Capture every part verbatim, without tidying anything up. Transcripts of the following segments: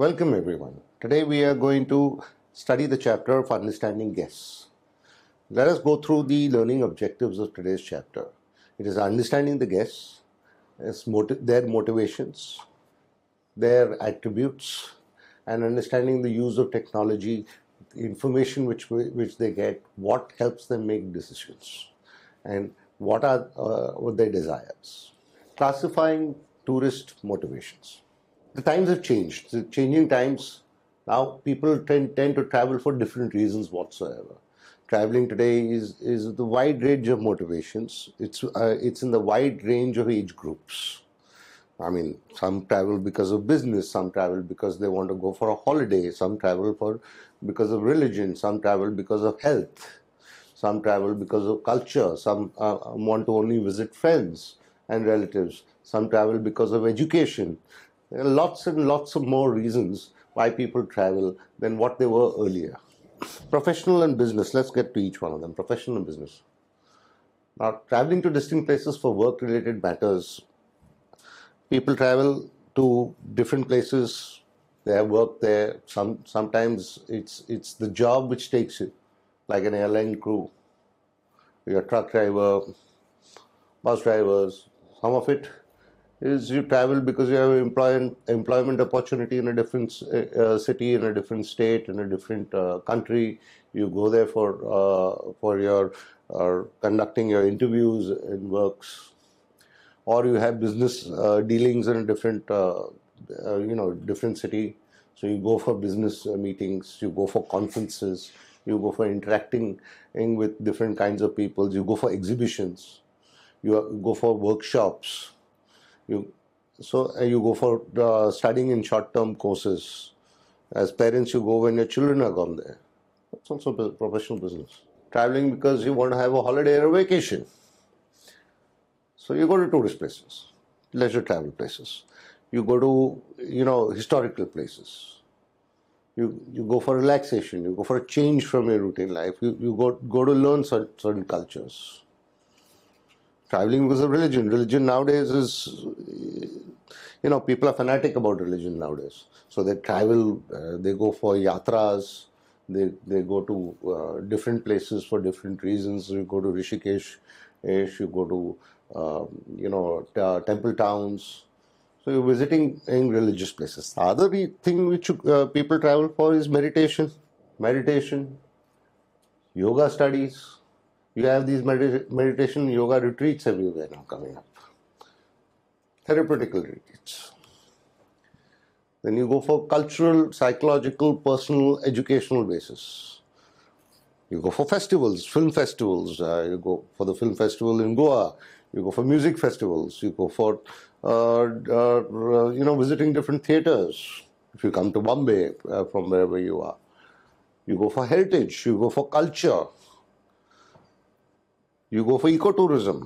Welcome everyone. Today we are going to study the chapter of understanding guests. Let us go through the learning objectives of today's chapter. It is understanding the guests, their motivations, their attributes, and understanding the use of technology, the information which, which they get, what helps them make decisions, and what are uh, what their desires. Classifying tourist motivations. The times have changed. The changing times, now people tend, tend to travel for different reasons whatsoever. Traveling today is, is the wide range of motivations. It's, uh, it's in the wide range of age groups. I mean, some travel because of business, some travel because they want to go for a holiday, some travel for because of religion, some travel because of health, some travel because of culture, some uh, want to only visit friends and relatives, some travel because of education. There are lots and lots of more reasons why people travel than what they were earlier. Professional and business, let's get to each one of them. Professional and business. Now, traveling to distinct places for work-related matters. People travel to different places, they have work there. Some, sometimes it's, it's the job which takes you, like an airline crew, your truck driver, bus drivers. Some of it is you travel because you have employ, employment opportunity in a different uh, city, in a different state, in a different uh, country. You go there for uh, for your uh, conducting your interviews and works, or you have business uh, dealings in a different uh, uh, you know different city. So you go for business uh, meetings, you go for conferences, you go for interacting with different kinds of people. You go for exhibitions, you go for workshops. You, so uh, you go for uh, studying in short-term courses. As parents, you go when your children are gone there. That's also professional business. Traveling because you want to have a holiday or a vacation. So you go to tourist places, leisure travel places. You go to, you know, historical places. You, you go for relaxation. You go for a change from your routine life. You, you go, go to learn certain cultures. Traveling because of religion. Religion nowadays is, you know, people are fanatic about religion nowadays. So they travel, uh, they go for yatras, they, they go to uh, different places for different reasons. You go to Rishikesh, you go to, uh, you know, temple towns. So you're visiting in religious places. The other thing which uh, people travel for is meditation. Meditation, yoga studies. You have these medita meditation yoga retreats everywhere now coming up. Therapeutical retreats. Then you go for cultural, psychological, personal, educational basis. You go for festivals, film festivals. Uh, you go for the film festival in Goa. You go for music festivals. You go for, uh, uh, you know, visiting different theaters. If you come to Bombay uh, from wherever you are. You go for heritage. You go for culture. You go for ecotourism.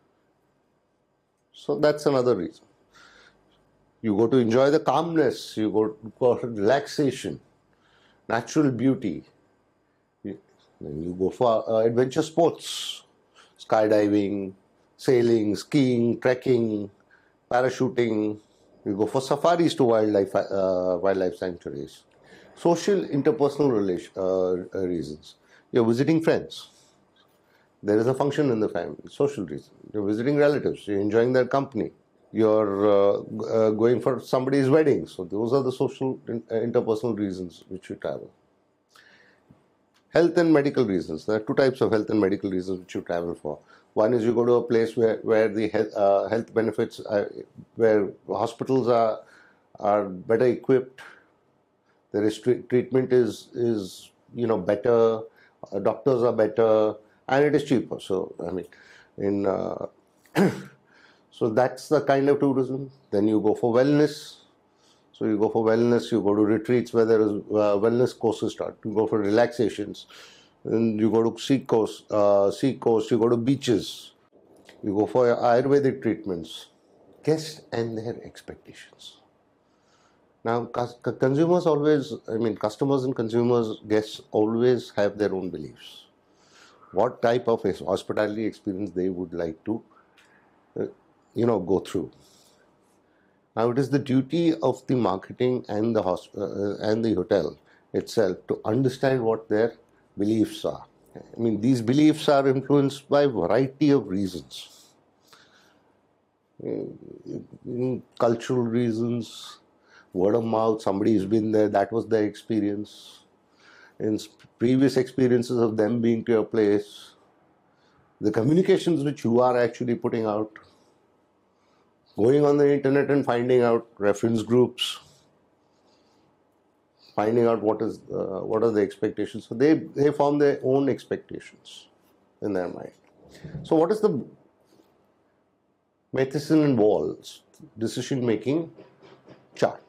So that's another reason. You go to enjoy the calmness. You go for relaxation, natural beauty. You, then you go for uh, adventure sports, skydiving, sailing, skiing, trekking, parachuting. You go for safaris to wildlife, uh, wildlife sanctuaries. Social interpersonal relation, uh, reasons. You're visiting friends. There is a function in the family, social reason. You're visiting relatives, you're enjoying their company. You're uh, uh, going for somebody's wedding. So those are the social interpersonal reasons which you travel. Health and medical reasons. There are two types of health and medical reasons which you travel for. One is you go to a place where, where the health, uh, health benefits, are, where hospitals are, are better equipped. There is treatment is, is you know, better, uh, doctors are better, and it is cheaper. So, I mean, in uh, so that's the kind of tourism. Then you go for wellness. So you go for wellness, you go to retreats where there is uh, wellness courses start. You go for relaxations. Then you go to sea coast, uh, sea coast, you go to beaches. You go for Ayurvedic treatments. Guests and their expectations. Now, consumers always, I mean, customers and consumers, guests always have their own beliefs. What type of hospitality experience they would like to, uh, you know, go through. Now, it is the duty of the marketing and the hosp- uh, and the hotel itself to understand what their beliefs are. I mean, these beliefs are influenced by a variety of reasons. In cultural reasons, word of mouth, somebody has been there, that was their experience. In previous experiences of them being to your place, the communications which you are actually putting out, going on the internet and finding out reference groups, finding out what is uh, what are the expectations. So they, they form their own expectations in their mind. So what is the Matheson and Walls decision-making chart?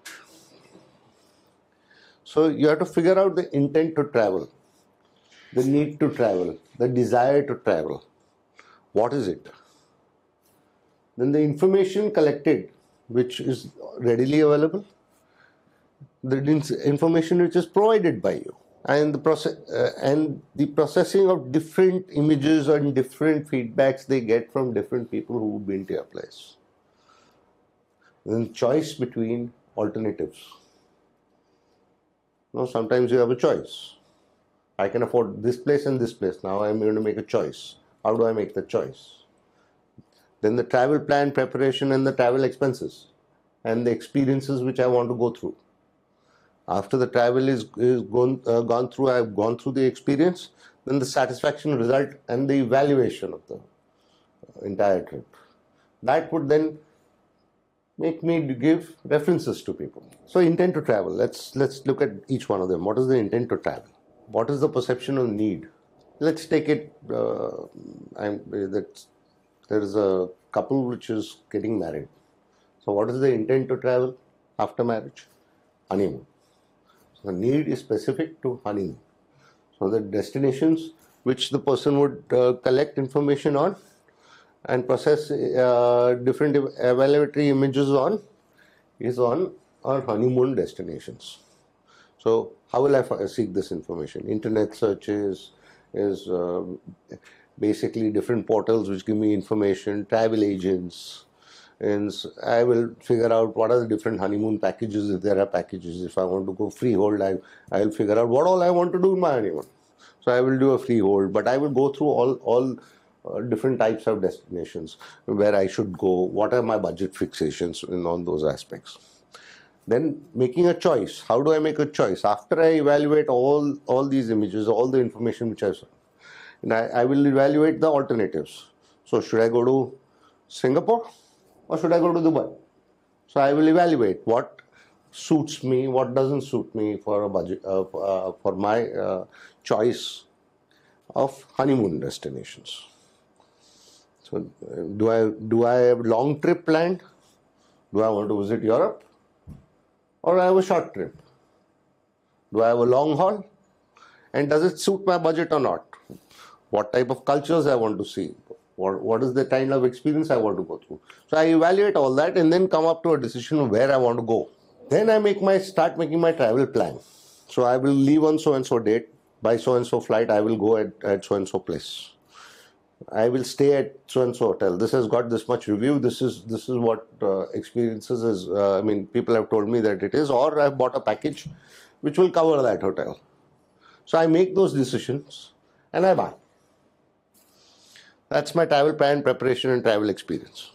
So you have to figure out the intent to travel, the need to travel, the desire to travel. What is it? Then the information collected, which is readily available, the information which is provided by you, and the process uh, and the processing of different images and different feedbacks they get from different people who've been to your place. Then choice between alternatives. Now, sometimes you have a choice. I can afford this place and this place. Now I'm going to make a choice. How do I make the choice? Then the travel plan preparation and the travel expenses and the experiences which I want to go through. After the travel is, is gone, uh, gone through, I've gone through the experience, then the satisfaction result and the evaluation of the entire trip. That would then make me give references to people. So intent to travel, let's, let's look at each one of them. What is the intent to travel? What is the perception of need? Let's take it, uh, I'm, that's, there is a couple which is getting married. So what is the intent to travel after marriage? Honeymoon. So the need is specific to honeymoon. So the destinations which the person would uh, collect information on and process uh, different evaluatory images on is on our honeymoon destinations. So how will I seek this information? Internet searches is uh, basically different portals which give me information, travel agents, and I will figure out what are the different honeymoon packages, if there are packages. If I want to go freehold, I I will figure out what all I want to do in my honeymoon. So I will do a freehold, but I will go through all all uh, different types of destinations where I should go. What are my budget fixations in all those aspects? Then making a choice. How do I make a choice? After I evaluate all all these images, all the information which I've seen, and I, I will evaluate the alternatives. So should I go to Singapore or should I go to Dubai? So I will evaluate what suits me, what doesn't suit me for a budget uh, uh, for my uh, choice of honeymoon destinations. So uh, do I do I have a long trip planned? Do I want to visit Europe? Or I have a short trip? Do I have a long haul? And does it suit my budget or not? What type of cultures I want to see? What, what is the kind of experience I want to go through? So I evaluate all that and then come up to a decision of where I want to go. Then I make my start making my travel plan. So I will leave on so and so date. By so and so flight, I will go at, at so and so place. I will stay at so and so hotel. This has got this much review. This is this is what uh, experiences is. Uh, I mean, people have told me that it is, or I've bought a package which will cover that hotel. So I make those decisions and I buy. That's my travel plan preparation and travel experience.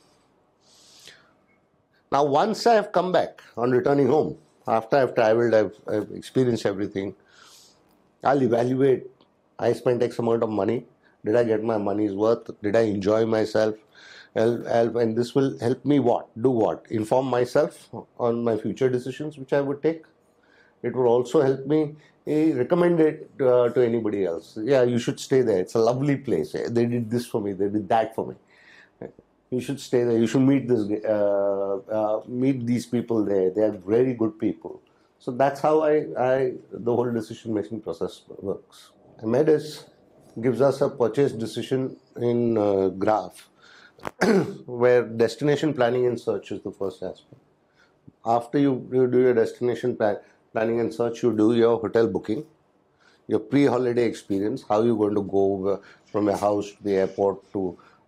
Now, once I have come back on returning home, after I've traveled, I've, I've experienced everything, I'll evaluate. I spent X amount of money. Did I get my money's worth? Did I enjoy myself? And this will help me what? Do what? Inform myself on my future decisions which I would take. It will also help me eh, recommend it uh, to anybody else. Yeah, you should stay there. It's a lovely place. They did this for me. They did that for me. You should stay there. You should meet this, uh, uh, meet these people there. They are very good people. So that's how I, I the whole decision-making process works. Amedis gives us a purchase decision in uh, graph where destination planning and search is the first aspect. After you, you do your destination plan, planning and search, you do your hotel booking, your pre-holiday experience, how you're going to go from your house to the airport to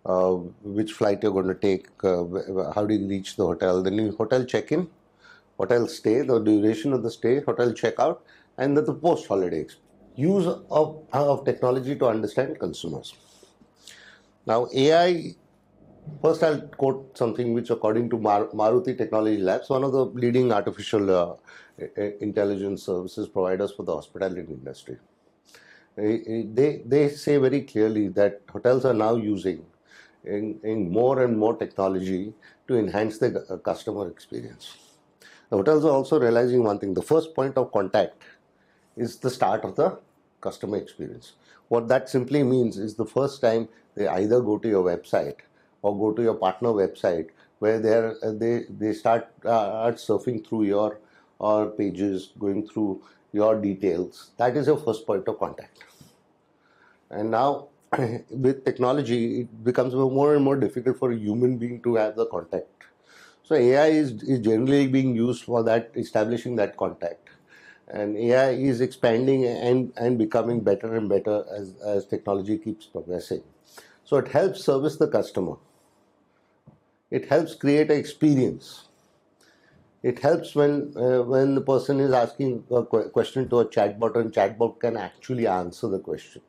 uh, which flight you're going to take, uh, how do you reach the hotel, then you hotel check-in, hotel stay, the duration of the stay, hotel checkout, and then the post-holiday experience. Use of, of technology to understand consumers. Now, A I, first I'll quote something which, according to Mar Maruti Technology Labs, one of the leading artificial uh, intelligence services providers for the hospitality industry, they, they say very clearly that hotels are now using in, in more and more technology to enhance the customer experience. The hotels are also realizing one thing: the first point of contact is the start of the customer experience. What that simply means is the first time they either go to your website or go to your partner website, where they are, they they start uh, surfing through your or pages, going through your details. That is your first point of contact. And now, with technology, it becomes more and more difficult for a human being to have the contact. So A I is, is generally being used for that, establishing that contact. And A I is expanding and, and becoming better and better as, as technology keeps progressing. So it helps service the customer. It helps create an experience. It helps when, uh, when the person is asking a question to a chatbot, and chatbot can actually answer the question.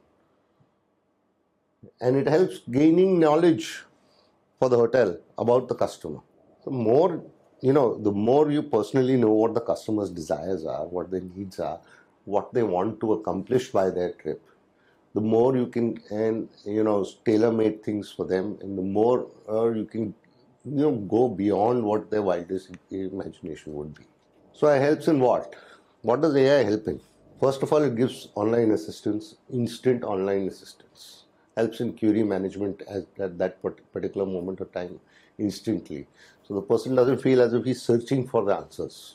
And it helps gaining knowledge for the hotel about the customer. The more, you know, the more you personally know what the customer's desires are, what their needs are, what they want to accomplish by their trip, the more you can, and you know, tailor-made things for them, and the more uh, you can, you know, go beyond what their wildest imagination would be. So it helps in what? What does A I help in? First of all, it gives online assistance, instant online assistance. Helps in query management at that particular moment of time instantly. So the person doesn't feel as if he's searching for the answers.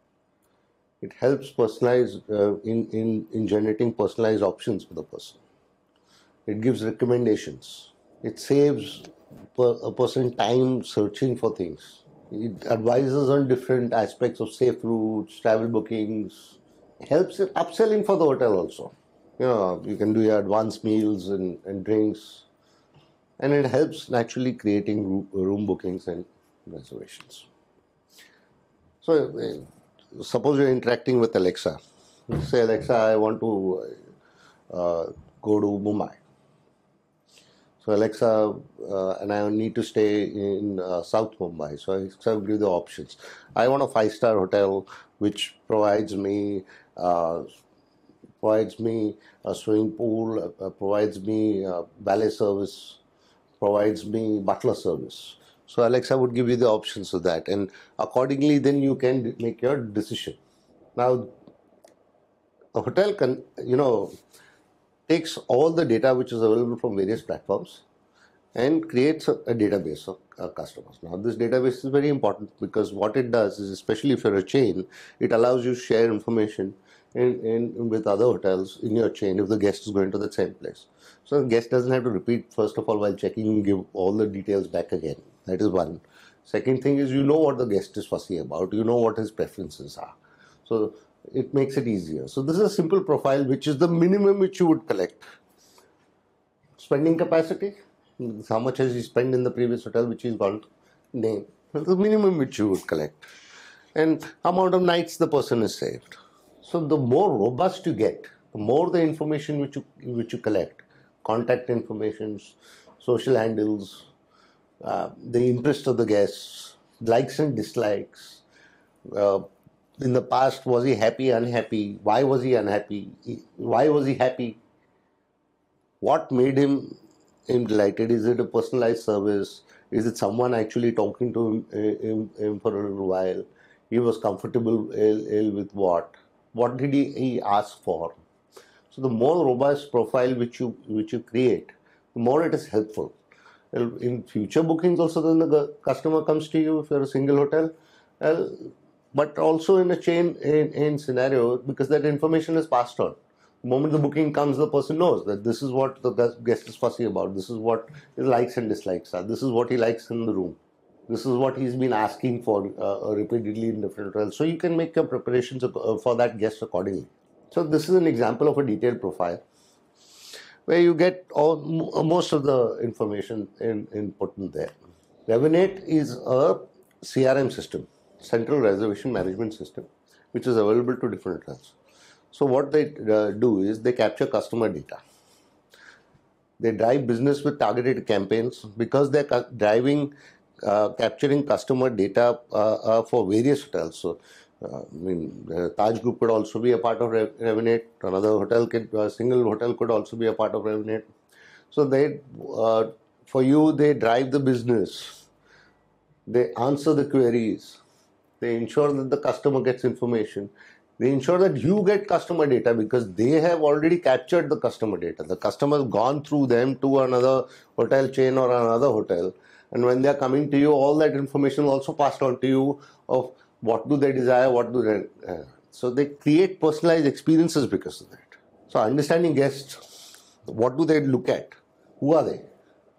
It helps personalize uh, in, in, in generating personalized options for the person. It gives recommendations. It saves per, a person time searching for things. It advises on different aspects of safe routes, travel bookings. It helps in upselling for the hotel also. You know, you can do your advanced meals and, and drinks, and it helps naturally creating room, room bookings and reservations. So, uh, suppose you're interacting with Alexa. Say, Alexa, I want to uh, go to Mumbai. So, Alexa, uh, and I need to stay in uh, South Mumbai. So, Alexa will give the options. I want a five-star hotel which provides me uh, provides me a swimming pool, uh, provides me uh, valet service, provides me butler service. So Alexa would give you the options of that, and accordingly then you can make your decision. Now, a hotel can, you know, takes all the data which is available from various platforms and creates a, a database of uh, customers. Now, this database is very important because what it does is, especially if you're a chain, it allows you to share information In, in, with other hotels in your chain if the guest is going to the same place. So the guest doesn't have to repeat, first of all, while checking, give all the details back again. That is one. Second thing is, you know what the guest is fussy about, you know what his preferences are. So it makes it easier. So this is a simple profile, which is the minimum which you would collect. Spending capacity, how much has he spent in the previous hotel which he's gone to name. The minimum which you would collect. And amount of nights the person is saved. So the more robust you get, the more the information which you, which you collect, contact information, social handles, uh, the interest of the guests, likes and dislikes. Uh, in the past, was he happy, unhappy? Why was he unhappy? Why was he happy? What made him, him delighted? Is it a personalized service? Is it someone actually talking to him, him, him for a little while? He was comfortable ill, ill with what? What did he, he ask for? So the more robust profile which you which you create, the more it is helpful. In future bookings also, then the customer comes to you if you're a single hotel, uh, but also in a chain in, in scenario, because that information is passed on. The moment the booking comes, the person knows that this is what the guest is fussy about, this is what his likes and dislikes are, this is what he likes in the room. This is what he's been asking for uh, repeatedly in different hotels. So you can make your preparations for that guest accordingly. So this is an example of a detailed profile. where you get all most of the information in, input in there. Revenate is a C R M system, Central Reservation Management System, which is available to different hotels. So what they uh, do is they capture customer data. They drive business with targeted campaigns because they're driving, uh, capturing customer data uh, uh, for various hotels. So, uh, I mean, uh, Taj Group could also be a part of Re Revenate. Another hotel, could, a single hotel could also be a part of Revenate. So they, uh, for you, they drive the business. They answer the queries. They ensure that the customer gets information. They ensure that you get customer data because they have already captured the customer data. The customer has gone through them to another hotel chain or another hotel. And when they are coming to you, all that information is also passed on to you of what do they desire, what do they... Uh, so they create personalized experiences because of that. So understanding guests, what do they look at? Who are they?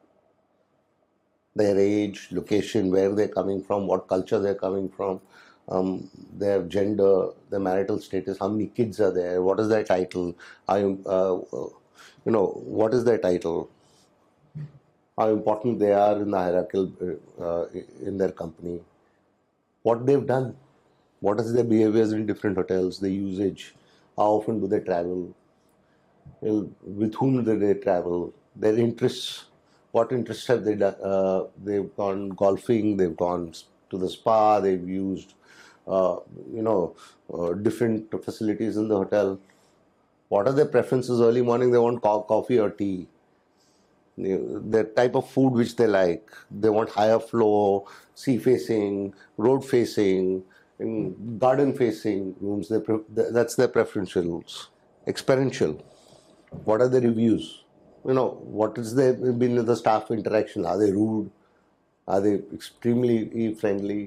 Their age, location, where they're coming from, what culture they're coming from. Um, their gender, their marital status, how many kids are there, what is their title, how, uh, you know, what is their title, how important they are in the hierarchical, uh, in their company, what they've done, what is their behaviors in different hotels, the usage, how often do they travel, with whom do they travel, their interests, what interests have they done, uh, they've gone golfing, they've gone to the spa, they've used Uh, you know, uh, different facilities in the hotel. What are their preferences? Early morning, they want co coffee or tea. The type of food which they like. They want higher floor, sea facing, road facing, garden facing rooms. They that's their preferentials. Experiential. What are the reviews? You know, what is their been the staff interaction? Are they rude? Are they extremely friendly?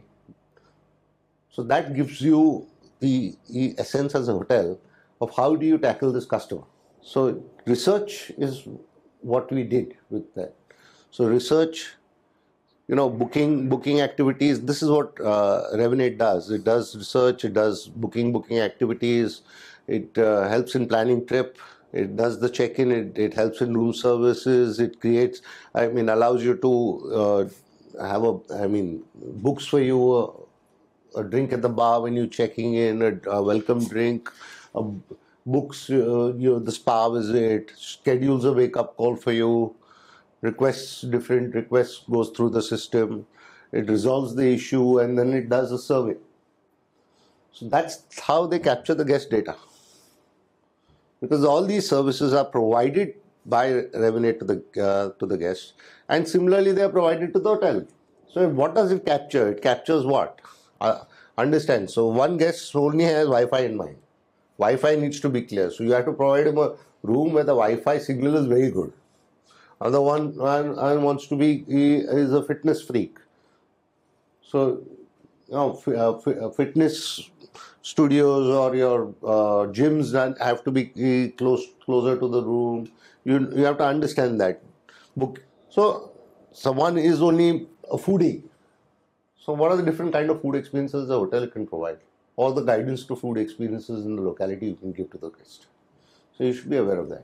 So that gives you the, the essence as a hotel of how do you tackle this customer. So research is what we did with that. So research, you know, booking, booking activities, this is what uh, Revenate does. It does research, it does booking, booking activities, it uh, helps in planning trip, it does the check-in, it, it helps in room services, it creates, I mean, allows you to uh, have a, I mean, books for you, uh, a drink at the bar when you're checking in, a, a welcome drink, a books, uh, you know, the spa visit, schedules a wake-up call for you, requests, different requests goes through the system, it resolves the issue, and then it does a survey. So that's how they capture the guest data. Because all these services are provided by Revenate to the, uh, to the guests, and similarly they are provided to the hotel. So what does it capture? It captures what? Uh, understand. So one guest only has Wi-Fi in mind. Wi-Fi needs to be clear. So you have to provide him a room where the Wi-Fi signal is very good. Other one, one, one wants to be, he is a fitness freak. So, you know, uh, fitness studios or your uh, gyms have to be close, closer to the room. You, you have to understand that. Book. So someone is only a foodie. So what are the different kind of food experiences the hotel can provide? All the guidance to food experiences in the locality you can give to the guest. So you should be aware of that.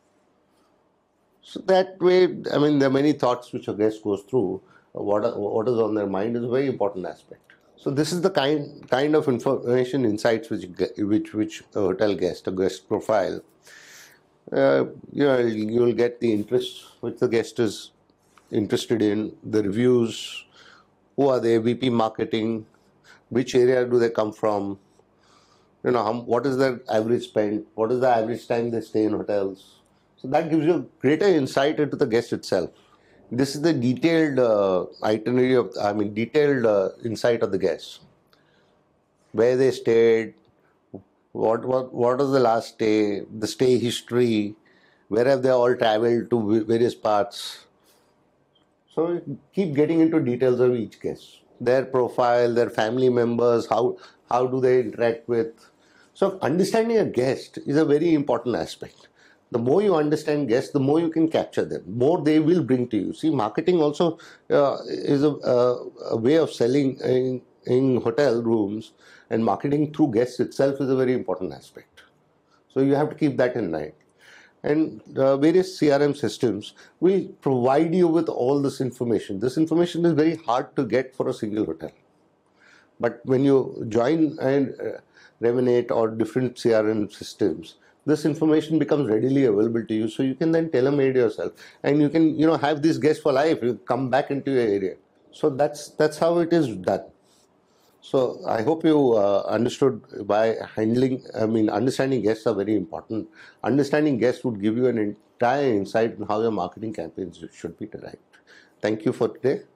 So that way, I mean, there are many thoughts which a guest goes through. What, are, what is on their mind is a very important aspect. So this is the kind, kind of information, insights which, which, which a hotel guest, a guest profile, uh, you know, you will get the interest which the guest is interested in, the reviews, who are they, V P marketing, which area do they come from, you know, how, what is their average spend, what is the average time they stay in hotels. So that gives you greater insight into the guest itself. This is the detailed uh, itinerary of, I mean, detailed uh, insight of the guests. Where they stayed, what, what, what was the last stay, the stay history, where have they all traveled to various parts. So keep getting into details of each guest, their profile, their family members, how, how do they interact with. So understanding a guest is a very important aspect. The more you understand guests, the more you can capture them, more they will bring to you. See, marketing also uh, is a, a, a way of selling in, in hotel rooms, and marketing through guests itself is a very important aspect. So you have to keep that in mind. and uh, various C R M systems will provide you with all this information. This information is very hard to get for a single hotel. But when you join and uh, Revenate or different C R M systems, this information becomes readily available to you. So you can then tailor-made yourself, and you can, you know, have these guests for life. You come back into your area. So that's that's how it is done. So I hope you uh, understood why handling, I mean, understanding guests are very important. Understanding guests would give you an entire insight on how your marketing campaigns should be derived. Thank you for today.